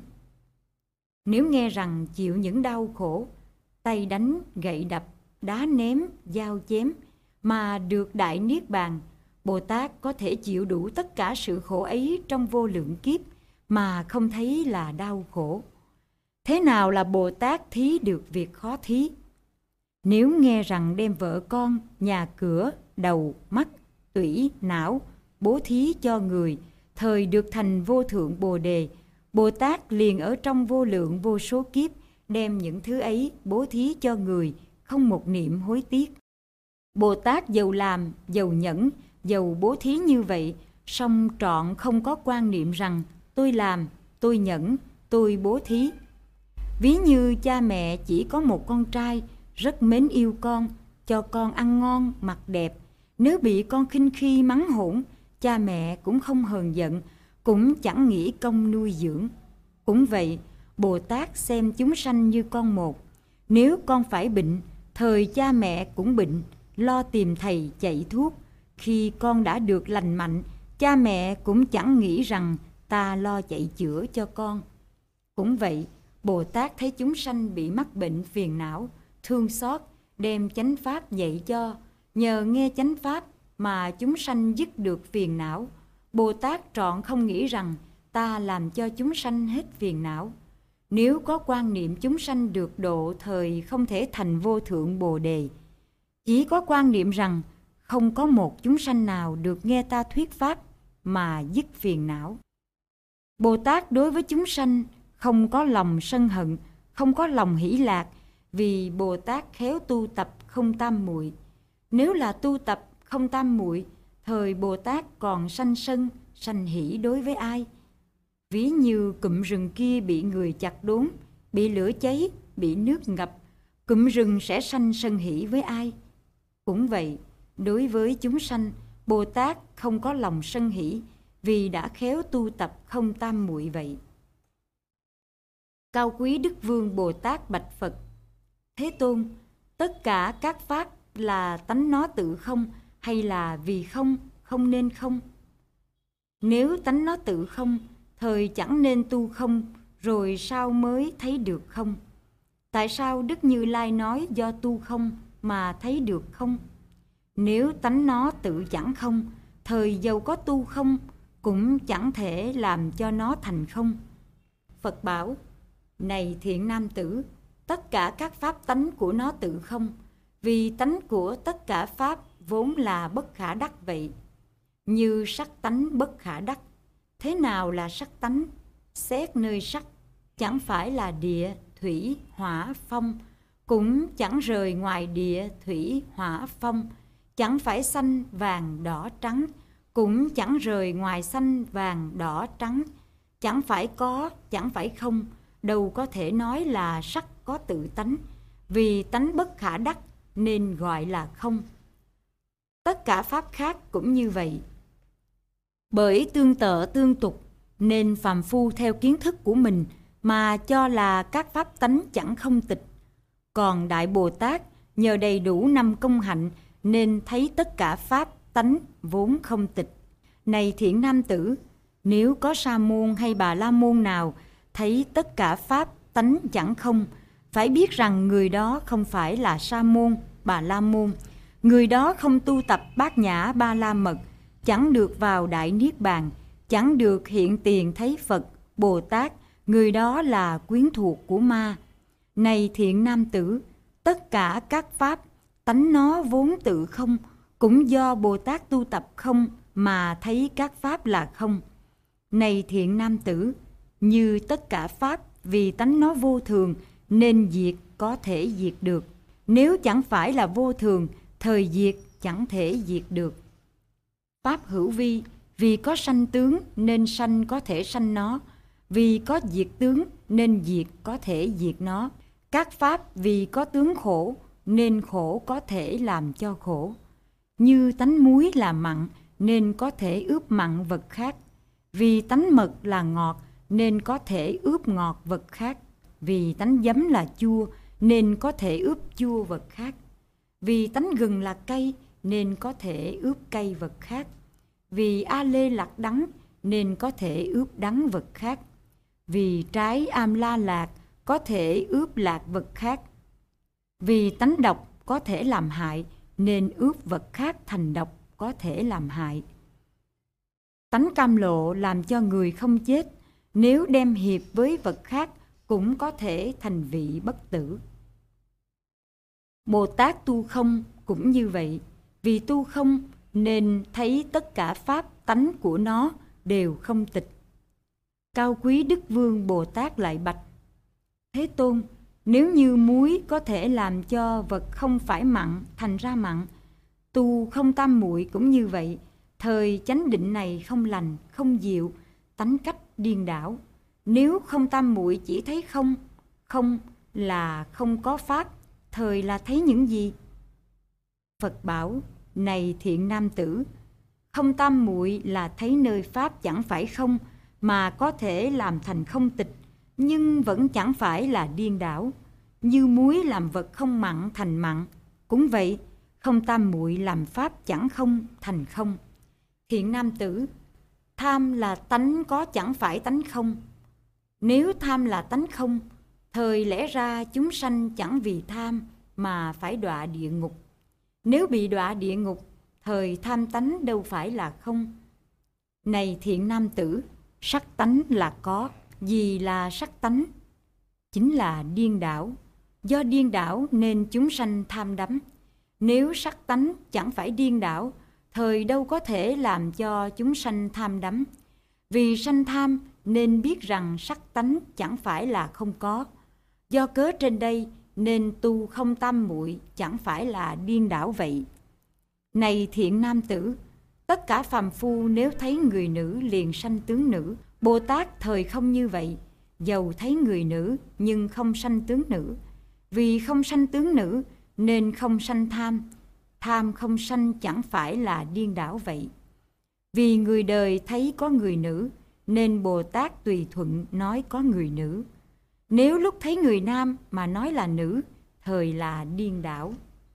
Nếu nghe rằng chịu những đau khổ, tay đánh, gậy đập, đá ném, dao chém mà được Đại Niết Bàn, Bồ Tát có thể chịu đủ tất cả sự khổ ấy trong vô lượng kiếp mà không thấy là đau khổ. Thế nào là Bồ Tát thí được việc khó thí? Nếu nghe rằng đem vợ con, nhà cửa, đầu, mắt, tủy, não bố thí cho người, thời được thành vô thượng Bồ Đề, Bồ Tát liền ở trong vô lượng vô số kiếp đem những thứ ấy bố thí cho người, không một niệm hối tiếc. Bồ Tát dầu làm, dầu nhẫn, dầu bố thí như vậy, song trọn không có quan niệm rằng tôi làm, tôi nhẫn, tôi bố thí. Ví như cha mẹ chỉ có một con trai, rất mến yêu con, cho con ăn ngon, mặc đẹp. Nếu bị con khinh khi mắng hỗn, cha mẹ cũng không hờn giận, cũng chẳng nghĩ công nuôi dưỡng. Cũng vậy, Bồ Tát xem chúng sanh như con một. Nếu con phải bệnh, thời cha mẹ cũng bệnh, lo tìm thầy chạy thuốc. Khi con đã được lành mạnh, cha mẹ cũng chẳng nghĩ rằng ta lo chạy chữa cho con. Cũng vậy, Bồ Tát thấy chúng sanh bị mắc bệnh phiền não, thương xót, đem chánh pháp dạy cho. Nhờ nghe chánh pháp mà chúng sanh dứt được phiền não. Bồ Tát trọn không nghĩ rằng ta làm cho chúng sanh hết phiền não. Nếu có quan niệm chúng sanh được độ, thời không thể thành vô thượng Bồ Đề. Chỉ có quan niệm rằng không có một chúng sanh nào được nghe ta thuyết pháp mà dứt phiền não. Bồ Tát đối với chúng sanh không có lòng sân hận, không có lòng hỷ lạc, vì Bồ Tát khéo tu tập không tam muội. Nếu là tu tập không tam muội, thời Bồ Tát còn sanh sân, sanh hỷ đối với ai? Ví như cụm rừng kia bị người chặt đốn, bị lửa cháy, bị nước ngập, cụm rừng sẽ sanh sân hỷ với ai? Cũng vậy, đối với chúng sanh, Bồ Tát không có lòng sân hỷ, vì đã khéo tu tập không tam muội vậy. Cao quý Đức Vương Bồ Tát bạch Phật: Thế Tôn, tất cả các pháp là tánh nó tự không, hay là vì không, không nên không? Nếu tánh nó tự không, thời chẳng nên tu không, rồi sao mới thấy được không? Tại sao Đức Như Lai nói do tu không mà thấy được không? Nếu tánh nó tự chẳng không, thời dầu có tu không, cũng chẳng thể làm cho nó thành không. Phật bảo: Này thiện nam tử, tất cả các pháp tánh của nó tự không, vì tánh của tất cả pháp vốn là bất khả đắc vậy. Như sắc tánh bất khả đắc. Thế nào là sắc tánh? Xét nơi sắc, chẳng phải là địa, thủy, hỏa, phong, cũng chẳng rời ngoài địa, thủy, hỏa, phong, chẳng phải xanh, vàng, đỏ, trắng, cũng chẳng rời ngoài xanh, vàng, đỏ, trắng, chẳng phải có, chẳng phải không, đâu có thể nói là sắc có tự tánh, vì tánh bất khả đắc nên gọi là không. Tất cả pháp khác cũng như vậy. Bởi tương tự tương tục nên phàm phu theo kiến thức của mình mà cho là các pháp tánh chẳng không tịch. Còn Đại Bồ Tát nhờ đầy đủ 5 công hạnh nên thấy tất cả pháp tánh vốn không tịch. Này thiện nam tử, nếu có sa môn hay bà la môn nào thấy tất cả pháp tánh chẳng không, phải biết rằng người đó không phải là sa môn, bà la môn. Người đó không tu tập bát nhã ba la mật, chẳng được vào Đại Niết Bàn, chẳng được hiện tiền thấy Phật, Bồ Tát. Người đó là quyến thuộc của ma. Này thiện nam tử, tất cả các pháp tánh nó vốn tự không, cũng do Bồ Tát tu tập không mà thấy các pháp là không. Này thiện nam tử, như tất cả pháp vì tánh nó vô thường nên diệt có thể diệt được. Nếu chẳng phải là vô thường thời diệt chẳng thể diệt được. Pháp hữu vi, vì có sanh tướng nên sanh có thể sanh nó, vì có diệt tướng nên diệt có thể diệt nó. Các pháp vì có tướng khổ nên khổ có thể làm cho khổ. Như tánh muối là mặn nên có thể ướp mặn vật khác. Vì tánh mật là ngọt nên có thể ướp ngọt vật khác. Vì tánh giấm là chua nên có thể ướp chua vật khác. Vì tánh gừng là cay nên có thể ướp cay vật khác. Vì a lê lạc đắng nên có thể ướp đắng vật khác. Vì trái am la lạc có thể ướp lạc vật khác. Vì tánh độc có thể làm hại nên ướp vật khác thành độc có thể làm hại. Tánh cam lộ làm cho người không chết, nếu đem hiệp với vật khác cũng có thể thành vị bất tử. Bồ Tát tu không cũng như vậy, vì tu không nên thấy tất cả pháp tánh của nó đều không tịch. Cao Quý Đức Vương Bồ Tát lại bạch: Thế Tôn, nếu như muối có thể làm cho vật không phải mặn thành ra mặn, tu không tam muội cũng như vậy. Thời chánh định này không lành, không diệu, tánh cách điên đảo. Nếu không tam muội chỉ thấy không, không là không có pháp, thời là thấy những gì? Phật bảo: Này thiện nam tử, không tam muội là thấy nơi pháp chẳng phải không, mà có thể làm thành không tịch, nhưng vẫn chẳng phải là điên đảo. Như muối làm vật không mặn thành mặn, cũng vậy, không tam muội làm pháp chẳng không thành không. Thiện nam tử, tham là tánh có chẳng phải tánh không. Nếu tham là tánh không, thời lẽ ra chúng sanh chẳng vì tham mà phải đọa địa ngục. Nếu bị đọa địa ngục, thời tham tánh đâu phải là không. Này thiện nam tử, sắc tánh là có. Gì là sắc tánh? Chính là điên đảo. Do điên đảo nên chúng sanh tham đắm. Nếu sắc tánh chẳng phải điên đảo, thời đâu có thể làm cho chúng sanh tham đắm. Vì sanh tham nên biết rằng sắc tánh chẳng phải là không có. Do cớ trên đây nên tu không tam muội chẳng phải là điên đảo vậy. Này thiện nam tử, tất cả phàm phu nếu thấy người nữ liền sanh tướng nữ. Bồ Tát thời không như vậy, dầu thấy người nữ nhưng không sanh tướng nữ. Vì không sanh tướng nữ nên không sanh tham. Tham không sanh chẳng phải là điên đảo vậy. Vì người đời thấy có người nữ nên Bồ Tát tùy thuận nói có người nữ. Nếu lúc thấy người nam mà nói là nữ, thời là điên đảo.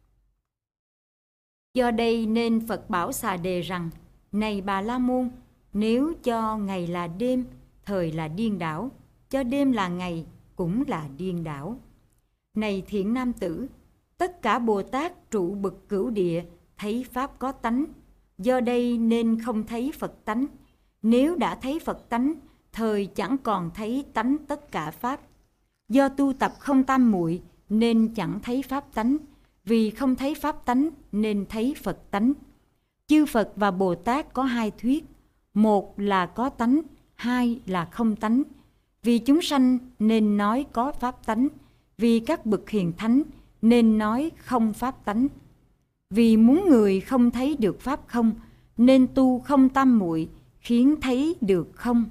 Do đây nên Phật bảo Xà Đề rằng: Này Bà La Môn, nếu cho ngày là đêm, thời là điên đảo, cho đêm là ngày cũng là điên đảo. Này thiện nam tử, tất cả Bồ Tát trụ bậc cửu địa thấy pháp có tánh, do đây nên không thấy Phật tánh. Nếu đã thấy Phật tánh, thời chẳng còn thấy tánh tất cả pháp. Do tu tập không tam muội nên chẳng thấy pháp tánh, vì không thấy pháp tánh nên thấy Phật tánh. Chư Phật và Bồ Tát có hai thuyết, một là có tánh, hai là không tánh. Vì chúng sanh nên nói có pháp tánh, vì các bậc hiền thánh nên nói không pháp tánh. Vì muốn người không thấy được pháp không nên tu không tam muội khiến thấy được không.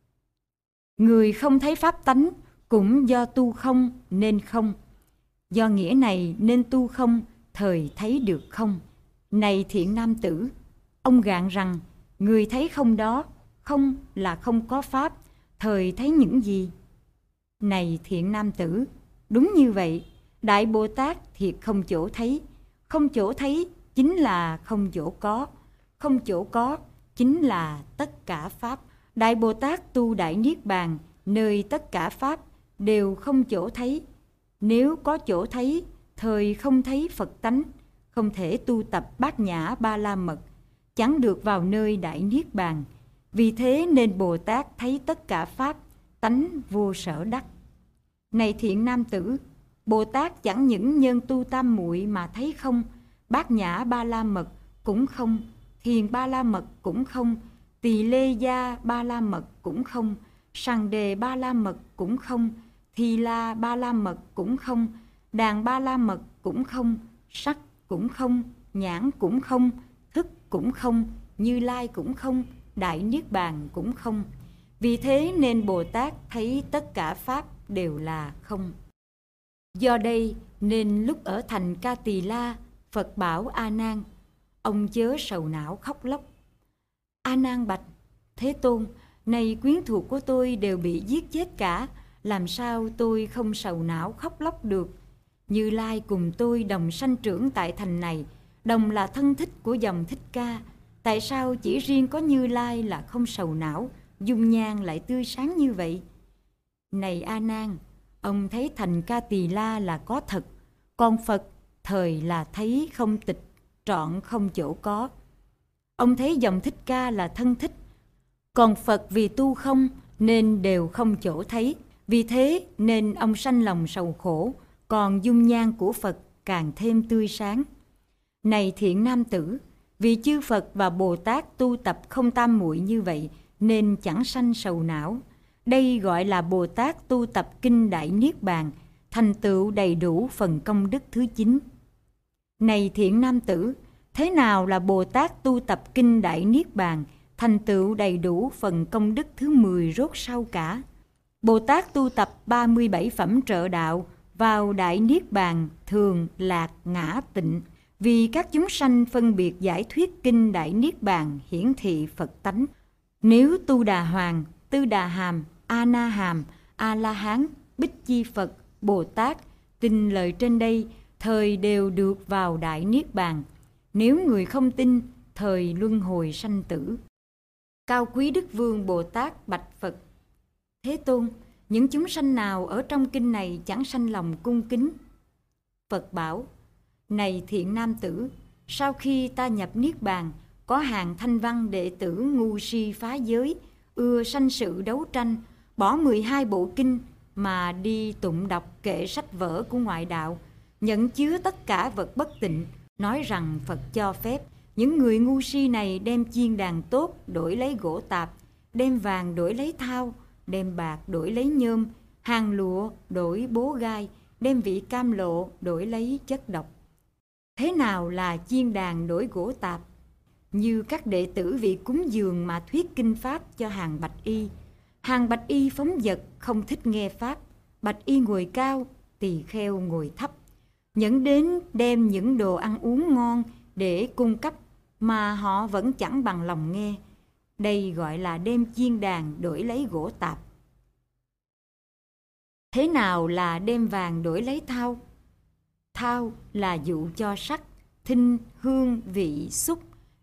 Người không thấy pháp tánh cũng do tu không nên không. Do nghĩa này nên tu không, thời thấy được không. Này thiện nam tử, ông gạn rằng người thấy không đó, không là không có pháp, thời thấy những gì? Này thiện nam tử, đúng như vậy, Đại Bồ Tát thiệt không chỗ thấy. Không chỗ thấy chính là không chỗ có. Không chỗ có chính là tất cả pháp. Đại Bồ Tát tu Đại Niết Bàn, nơi tất cả pháp đều không chỗ thấy. Nếu có chỗ thấy, thời không thấy Phật tánh, không thể tu tập Bát Nhã Ba La Mật, chẳng được vào nơi Đại Niết Bàn. Vì thế nên Bồ Tát thấy tất cả pháp tánh vô sở đắc. Này thiện nam tử, Bồ Tát chẳng những nhân tu tam muội mà thấy không, Bát Nhã Ba La Mật cũng không, Thiền Ba La Mật cũng không, Tỳ Lê Gia Ba La Mật cũng không, Sằng Đề Ba La Mật cũng không, Thì La Ba La Mật cũng không, Đàn Ba La Mật cũng không, sắc cũng không, nhãn cũng không, thức cũng không, Như Lai cũng không, Đại Niết Bàn cũng không. Vì thế nên Bồ Tát thấy tất cả pháp đều là không. Do đây nên lúc ở thành Ca Tỳ La, Phật bảo A Nan: ông chớ sầu não khóc lóc. A Nan bạch: Thế Tôn, này quyến thuộc của tôi đều bị giết chết cả, làm sao tôi không sầu não khóc lóc được? Như Lai cùng tôi đồng sanh trưởng tại thành này, đồng là thân thích của dòng Thích Ca. Tại sao chỉ riêng có Như Lai là không sầu não, dung nhan lại tươi sáng như vậy? Này A Nan, ông thấy thành Ca Tỳ La là có thật, còn Phật thời là thấy không tịch, trọn không chỗ có. Ông thấy dòng Thích Ca là thân thích, còn Phật vì tu không nên đều không chỗ thấy. Vì thế nên ông sanh lòng sầu khổ, còn dung nhan của Phật càng thêm tươi sáng. Này thiện nam tử, vì chư Phật và Bồ Tát tu tập không tam muội như vậy nên chẳng sanh sầu não. Đây gọi là Bồ Tát tu tập kinh Đại Niết Bàn, thành tựu đầy đủ phần công đức thứ 9. Này thiện nam tử, thế nào là Bồ Tát tu tập kinh Đại Niết Bàn, thành tựu đầy đủ phần công đức thứ 10 rốt sau cả? Bồ Tát tu tập 37 phẩm trợ đạo vào Đại Niết Bàn thường lạc ngã tịnh, vì các chúng sanh phân biệt giải thuyết kinh Đại Niết Bàn hiển thị Phật tánh. Nếu Tu Đà Hoàng, Tư Đà Hàm, A Na Hàm, A La Hán, Bích Chi Phật, Bồ Tát tin lời trên đây, thời đều được vào Đại Niết Bàn. Nếu người không tin, thời luân hồi sanh tử. Cao Quý Đức Vương Bồ Tát bạch Phật: Thế Tôn, những chúng sanh nào ở trong kinh này chẳng sanh lòng cung kính? Phật bảo: Này thiện nam tử, sau khi ta nhập Niết Bàn, có hàng thanh văn đệ tử ngu si phá giới, ưa sanh sự đấu tranh, bỏ 12 bộ kinh mà đi tụng đọc kệ sách vở của ngoại đạo, nhận chứa tất cả vật bất tịnh, nói rằng Phật cho phép. Những người ngu si này đem chiên đàn tốt đổi lấy gỗ tạp, đem vàng đổi lấy thau, đem bạc đổi lấy nhôm, hàng lụa đổi bố gai, đem vị cam lộ đổi lấy chất độc. Thế nào là chiên đàn đổi gỗ tạp? Như các đệ tử vị cúng dường mà thuyết kinh pháp cho hàng bạch y. Hàng bạch y phóng dật không thích nghe pháp, bạch y ngồi cao, tỳ kheo ngồi thấp, nhẫn đến đem những đồ ăn uống ngon để cung cấp mà họ vẫn chẳng bằng lòng nghe. Đây gọi là đem chiên đàn đổi lấy gỗ tạp. Thế nào là đem vàng đổi lấy thau? Thau là dụ cho sắc, thinh, hương, vị, xúc,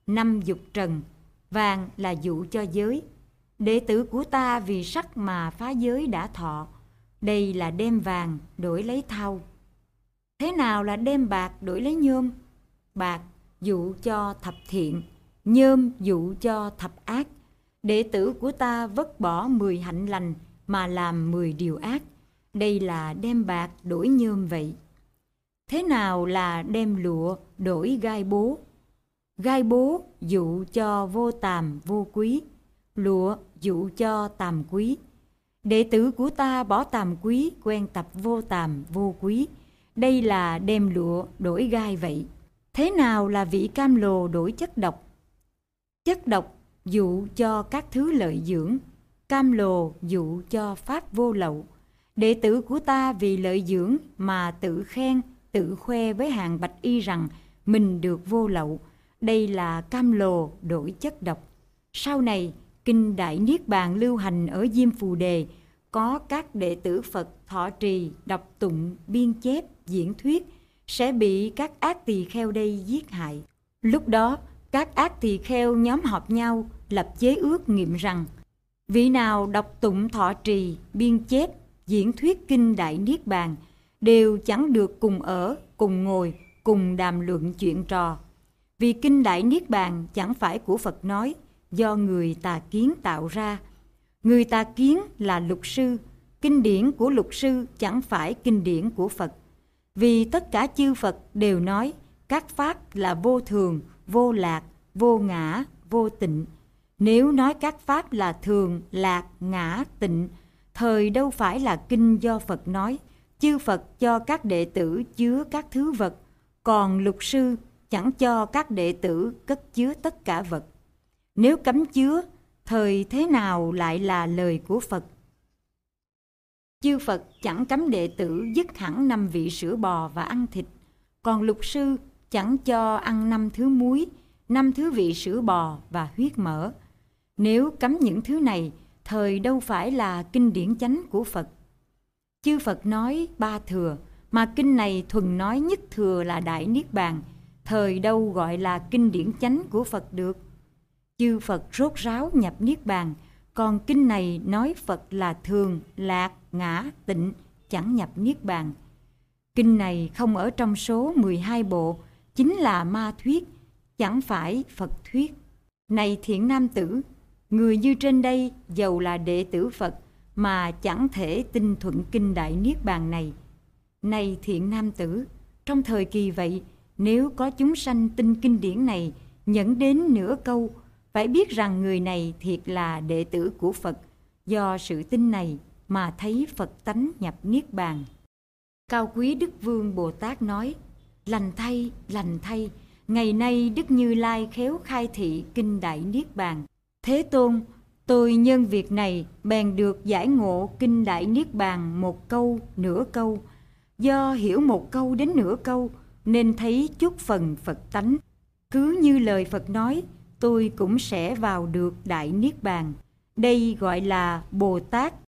5 dục trần. Vàng là dụ cho giới. Đệ tử của ta vì sắc mà phá giới đã thọ. Đây là đem vàng đổi lấy thau. Thế nào là đem bạc đổi lấy nhôm? Bạc dụ cho thập thiện, nhôm dụ cho thập ác. Đệ tử của ta vứt bỏ 10 hạnh lành mà làm 10 điều ác. Đây là đem bạc đổi nhôm vậy. Thế nào là đem lụa đổi gai bố? Gai bố dụ cho vô tàm vô quý, lụa dụ cho tàm quý. Đệ tử của ta bỏ tàm quý, quen tập vô tàm vô quý. Đây là đem lụa đổi gai vậy. Thế nào là vị cam lồ đổi chất độc? Chất độc dụ cho các thứ lợi dưỡng, cam lồ dụ cho pháp vô lậu. Đệ tử của ta vì lợi dưỡng mà tự khen, tự khoe với hàng bạch y rằng mình được vô lậu. Đây là cam lồ đổi chất độc. Sau này, kinh Đại Niết Bàn lưu hành ở Diêm Phù Đề, có các đệ tử Phật thọ trì, đọc tụng, biên chép, diễn thuyết, sẽ bị các ác tỳ kheo đây giết hại. Lúc đó, các ác tỳ kheo nhóm họp nhau, lập chế ước nghiệm rằng vị nào đọc tụng thọ trì, biên chép, diễn thuyết kinh Đại Niết Bàn đều chẳng được cùng ở, cùng ngồi, cùng đàm luận chuyện trò. Vì kinh Đại Niết Bàn chẳng phải của Phật nói, do người tà kiến tạo ra. Người tà kiến là lục sư, kinh điển của lục sư chẳng phải kinh điển của Phật. Vì tất cả chư Phật đều nói các pháp là vô thường, vô lạc, vô ngã, vô tịnh. Nếu nói các pháp là thường, lạc, ngã, tịnh, thời đâu phải là kinh do Phật nói. Chư Phật cho các đệ tử chứa các thứ vật, còn lục sư chẳng cho các đệ tử cất chứa tất cả vật. Nếu cấm chứa, thời thế nào lại là lời của Phật? Chư Phật chẳng cấm đệ tử dứt hẳn 5 vị sữa bò và ăn thịt, còn Lục Sư chẳng cho ăn 5 thứ muối, 5 thứ vị sữa bò và huyết mỡ. Nếu cấm những thứ này, thời đâu phải là kinh điển chánh của Phật. Chư Phật nói 3 thừa, mà kinh này thuần nói nhất thừa là Đại Niết Bàn, thời đâu gọi là kinh điển chánh của Phật được. Chư Phật rốt ráo nhập Niết Bàn, còn kinh này nói Phật là thường, lạc, ngã, tịnh, chẳng nhập Niết Bàn. Kinh này không ở trong số 12 bộ, chính là ma thuyết, chẳng phải Phật thuyết. Này thiện nam tử, người như trên đây dầu là đệ tử Phật mà chẳng thể tin thuận kinh Đại Niết Bàn này. Này thiện nam tử, trong thời kỳ vậy, nếu có chúng sanh tin kinh điển này nhẫn đến nửa câu, phải biết rằng người này thiệt là đệ tử của Phật, do sự tin này mà thấy Phật tánh nhập Niết Bàn. Cao Quý Đức Vương Bồ Tát nói: lành thay, ngày nay Đức Như Lai khéo khai thị kinh Đại Niết Bàn. Thế Tôn, tôi nhân việc này bèn được giải ngộ kinh Đại Niết Bàn một câu, nửa câu. Do hiểu một câu đến nửa câu nên thấy chút phần Phật tánh. Cứ như lời Phật nói, tôi cũng sẽ vào được Đại Niết Bàn. Đây gọi là Bồ Tát